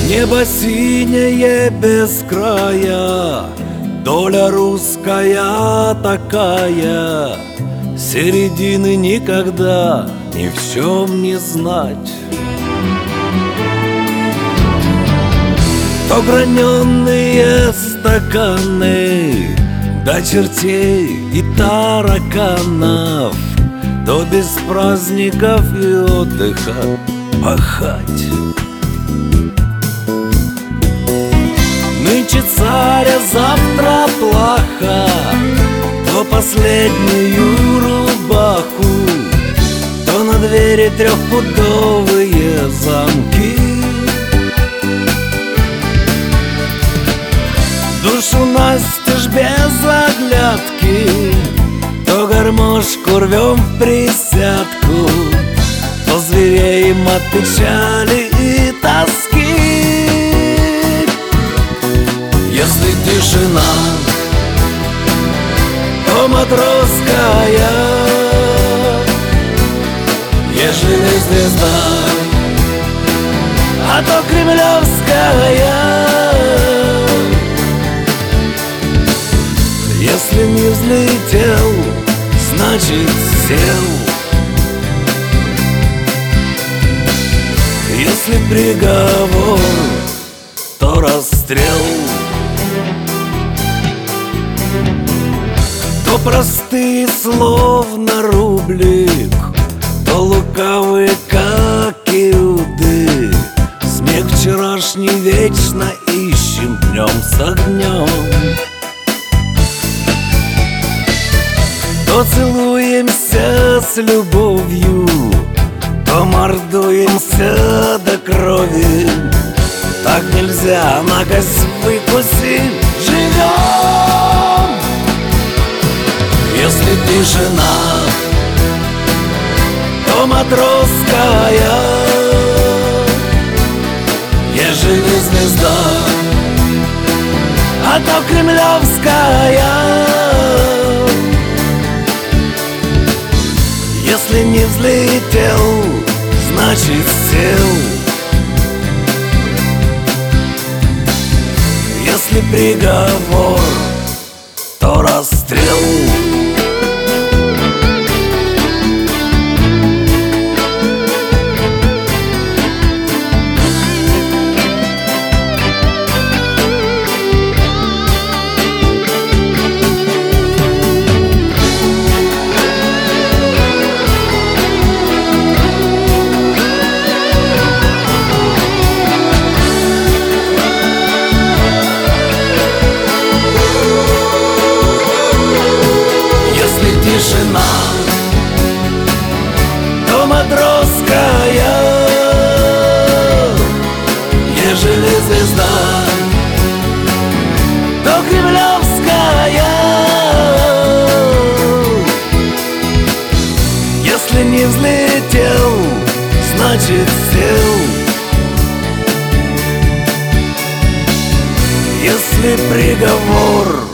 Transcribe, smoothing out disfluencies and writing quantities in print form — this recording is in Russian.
Небо синее без края, доля русская такая, середины никогда ни в чем не знать. То граненые стаканы до чертей и тараканов, то без праздников и отдыха пахать. Нынче царя, завтра плаха, то последнюю рубаху, то на двери трехпудовые замки. Душу настежь без оглядки, то гармошку рвем в присядку, то звереем от печали и тоски. Если тишина, то матросская, ежели звезда, а то кремлевская. Если не взлетел, значит сел. Если приговор, то расстрел. То простые словно рублик, то лукавые, как иуды. Смех вчерашний вечно ищем днем с огнем. То целуемся с любовью, то мордуемся до крови. Так нельзя, на кость выкусим, живем. Если тишина, то матросская, ежели звезда, а то кремлевская. Если не взлетел, значит сел. Если приговор, то расстрел. Тишина, то матросская, ежели звезда, то кремлевская. Если не взлетел, значит сел. Если приговор,